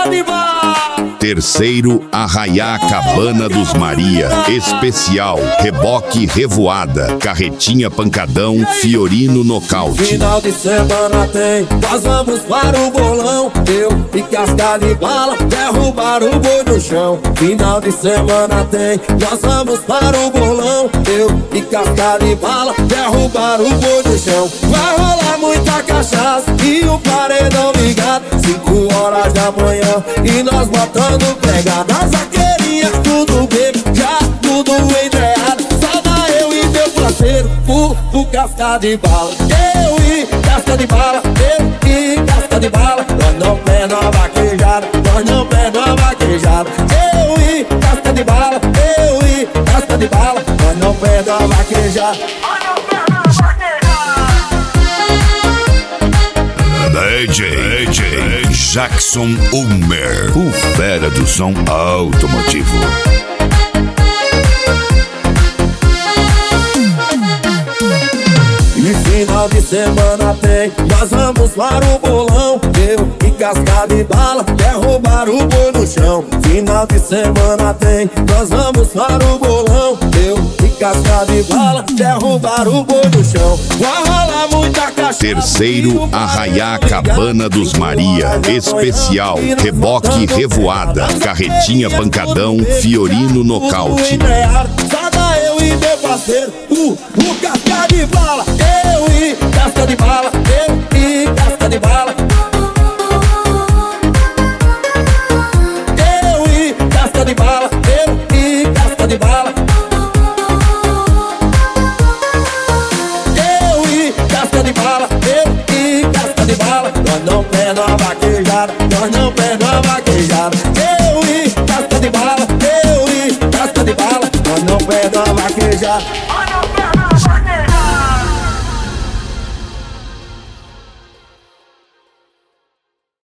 casca de bala. Terceiro, Arraiá Cabana dos Maria. Especial, reboque revoada, carretinha pancadão, Fiorino nocaute. Final de semana tem, nós vamos para o bolão. Eu e casca de bala, derrubar o boi no chão. Final de semana tem, nós vamos para o bolão. Eu e casca de bala, derrubar o boi no chão. Vai rolar muita cachaça e o paredão ligado. 5 horas da manhã e nós botando pegada. As vaqueirinhas tudo bem, já tudo entreado. Só dá eu e meu parceiro, o casca de bala. Eu e casca de bala, eu e casca de bala. Nós não perdemos a vaquejada, nós não perdemos a vaquejada. Eu e casca de bala, eu e casca de bala. Nós não perdemos a vaquejada. DJ Jackson Ulmer, o fera do som automotivo. E final de semana tem, nós vamos para o bolão. Eu e casca de bala, derrubar o boi no chão. Final de semana tem, nós vamos para o bolão. Eu e casca de bala, derrubar o boi no chão. Vai rolar muita cachaça. Terceiro, Arraiá Cabana dos Maria. Especial, reboque revoada, carretinha pancadão, Fiorino nocaute. Só dá eu e meu parceiro, o casca de bala. Eu e casca de bala, eu e casca de bala. Eu e casca de bala, eu e casca de bala. Eu e casca de bala, eu e casca de bala. Nós não perdemos a vaquejada, nós não perdemos a vaquejada. Eu e casca de bala, eu e casca de bala. Nós não perdemos a vaquejada.